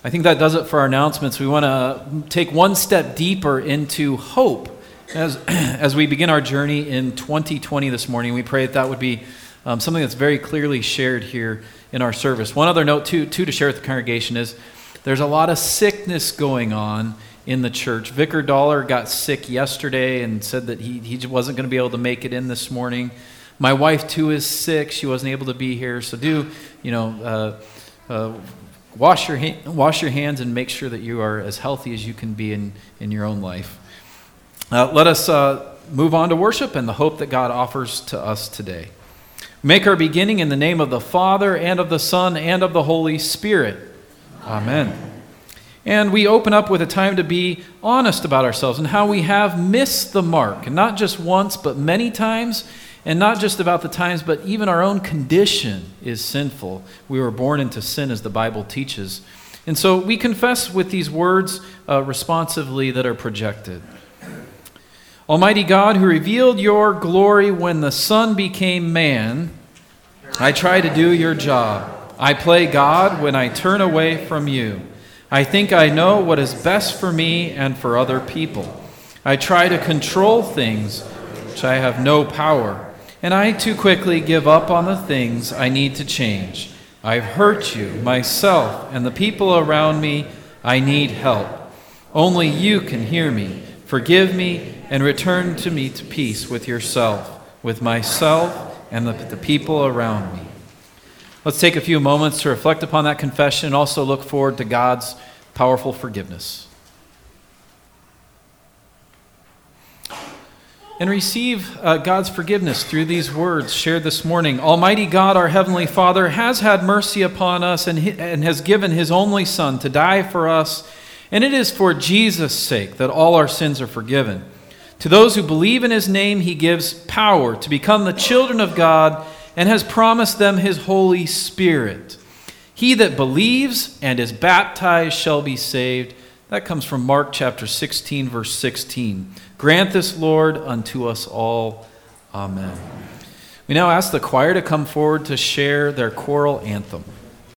I think that does it for our announcements. We want to take one step deeper into hope as we begin our journey in 2020 this morning. We pray that would be something that's very clearly shared here in our service. One other note, too, to share with the congregation is there's a lot of sickness going on in the church. Vicar Dollar got sick yesterday and said that he wasn't going to be able to make it in this morning. My wife, too, is sick. She wasn't able to be here. So wash your hands and make sure that you are as healthy as you can be in your own life. Let us move on to worship and the hope that God offers to us today. Make our beginning in the name of the Father, and of the Son, and of the Holy Spirit. Amen. And we open up with a time to be honest about ourselves and how we have missed the mark, and not just once, but many times, and not just about the times, but even our own condition is sinful. We were born into sin, as the Bible teaches. And so we confess with these words responsively that are projected. Almighty God, who revealed your glory when the Son became man, I try to do your job. I play God when I turn away from you. I think I know what is best for me and for other people. I try to control things which I have no power, and I too quickly give up on the things I need to change. I've hurt you, myself, and the people around me. I need help. Only you can hear me, forgive me, and return to me to peace with yourself, with myself, and the people around me. Let's take a few moments to reflect upon that confession and also look forward to God's powerful forgiveness. And receive God's forgiveness through these words shared this morning. Almighty God, our Heavenly Father, has had mercy upon us and has given His only Son to die for us, and it is for Jesus' sake that all our sins are forgiven. To those who believe in His name, He gives power to become the children of God and has promised them His Holy Spirit. He that believes and is baptized shall be saved. That comes from Mark chapter 16, verse 16. Grant this, Lord, unto us all. Amen. We now ask the choir to come forward to share their choral anthem.